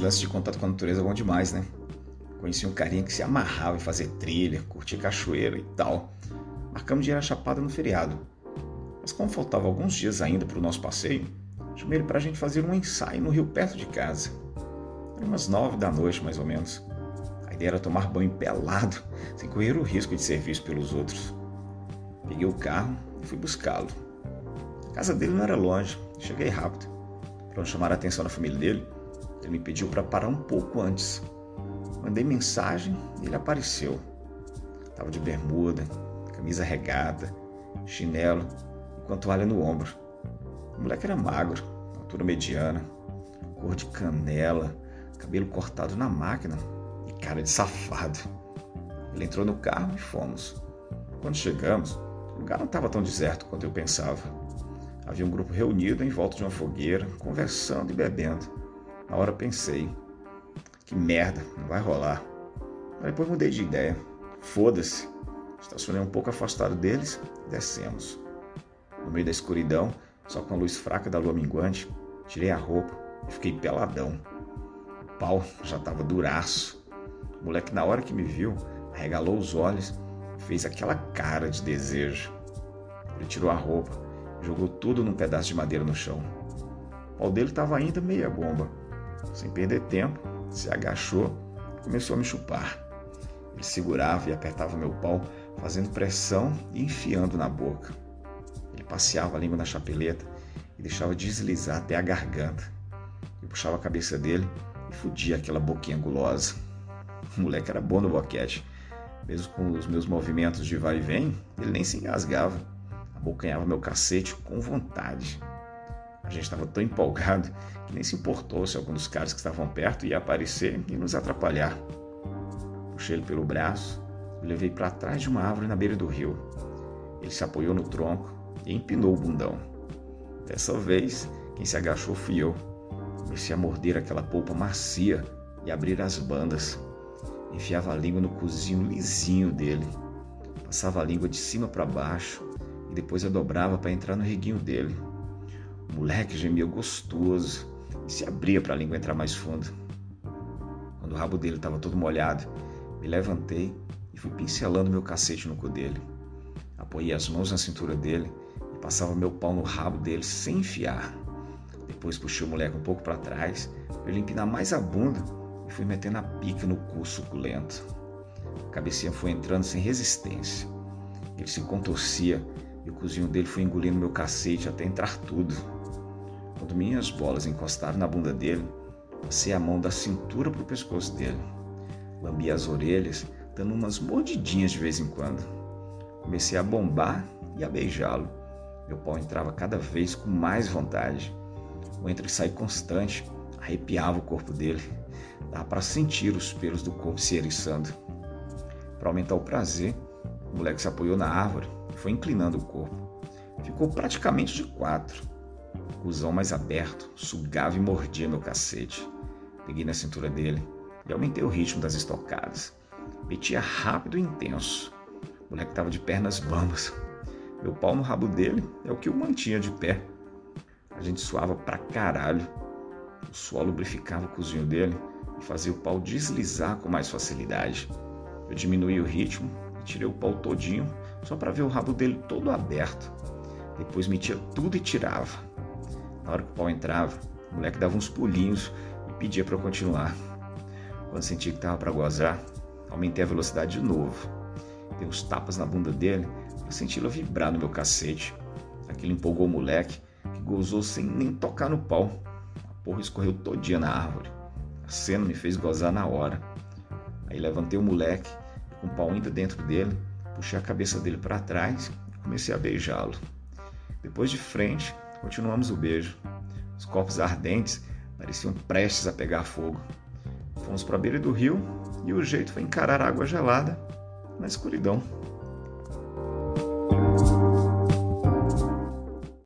lance de contato com a natureza é bom demais, né? Conheci um carinha que se amarrava em fazer trilha, curtir cachoeira e tal. Marcamos de ir à Chapada no feriado. Mas como faltava alguns dias ainda para o nosso passeio, chamei ele para a gente fazer um ensaio no rio perto de casa. Era umas 9 da noite, mais ou menos. A ideia era tomar banho pelado, sem correr o risco de ser visto pelos outros. Peguei o carro e fui buscá-lo. A casa dele não era longe, cheguei rápido. Para não chamar a atenção da família dele, ele me pediu para parar um pouco antes. Mandei mensagem e ele apareceu. Estava de bermuda, camisa regata, chinelo e com a toalha no ombro. O moleque era magro, altura mediana, cor de canela, cabelo cortado na máquina e cara de safado. Ele entrou no carro e fomos. Quando chegamos, o lugar não estava tão deserto quanto eu pensava. Havia um grupo reunido em volta de uma fogueira, conversando e bebendo. Na hora pensei, que merda, não vai rolar. Mas depois mudei de ideia. Foda-se. Estacionei um pouco afastado deles e descemos. No meio da escuridão, só com a luz fraca da lua minguante, tirei a roupa e fiquei peladão. O pau já estava duraço. O moleque, na hora que me viu, arregalou os olhos e fez aquela cara de desejo. Ele tirou a roupa e jogou tudo num pedaço de madeira no chão. O pau dele estava ainda meia bomba. Sem perder tempo, se agachou e começou a me chupar. Ele segurava e apertava meu pau, fazendo pressão e enfiando na boca. Ele passeava a língua na chapeleta e deixava deslizar até a garganta. Eu puxava a cabeça dele e fudia aquela boquinha gulosa. O moleque era bom no boquete. Mesmo com os meus movimentos de vai e vem, ele nem se engasgava. Abocanhava meu cacete com vontade. A gente estava tão empolgado que nem se importou se algum dos caras que estavam perto ia aparecer e nos atrapalhar. Puxei ele pelo braço e o levei para trás de uma árvore na beira do rio. Ele se apoiou no tronco e empinou o bundão. Dessa vez, quem se agachou fui eu. Comecei a morder aquela polpa macia e abrir as bandas. Enfiava a língua no cozinho lisinho dele. Passava a língua de cima para baixo e depois a dobrava para entrar no reguinho dele. O moleque gemia gostoso e se abria para a língua entrar mais fundo. Quando o rabo dele estava todo molhado, me levantei e fui pincelando meu cacete no cu dele. Apoiei as mãos na cintura dele e passava meu pau no rabo dele sem enfiar. Depois puxei o moleque um pouco para trás para ele empinar mais a bunda e fui metendo a pica no cu suculento. A cabecinha foi entrando sem resistência. Ele se contorcia e o cozinho dele foi engolindo meu cacete até entrar tudo. Quando minhas bolas encostaram na bunda dele, passei a mão da cintura para o pescoço dele. Lambi as orelhas, dando umas mordidinhas de vez em quando. Comecei a bombar e a beijá-lo. Meu pau entrava cada vez com mais vontade. O entra e sai constante arrepiava o corpo dele. Dava para sentir os pelos do corpo se eriçando. Para aumentar o prazer, o moleque se apoiou na árvore e foi inclinando o corpo. Ficou praticamente de 4. O cuzão mais aberto sugava e mordia meu cacete. Peguei na cintura dele e aumentei o ritmo das estocadas. Metia rápido e intenso. O moleque estava de pernas bambas. Meu pau no rabo dele é o que o mantinha de pé. A gente suava pra caralho. O suor lubrificava o cozinho dele e fazia o pau deslizar com mais facilidade. Eu diminuí o ritmo e tirei o pau todinho só para ver o rabo dele todo aberto. Depois metia tudo e tirava. Na hora que o pau entrava, o moleque dava uns pulinhos e pedia para eu continuar. Quando senti que estava para gozar, aumentei a velocidade de novo. Dei uns tapas na bunda dele para senti-la vibrar no meu cacete. Aquilo empolgou o moleque, que gozou sem nem tocar no pau. A porra escorreu todinha na árvore. A cena me fez gozar na hora. Aí levantei o moleque e, com o pau ainda dentro dele, puxei a cabeça dele para trás e comecei a beijá-lo. Depois de frente, continuamos o beijo. Os corpos ardentes pareciam prestes a pegar fogo. Fomos para a beira do rio e o jeito foi encarar a água gelada na escuridão.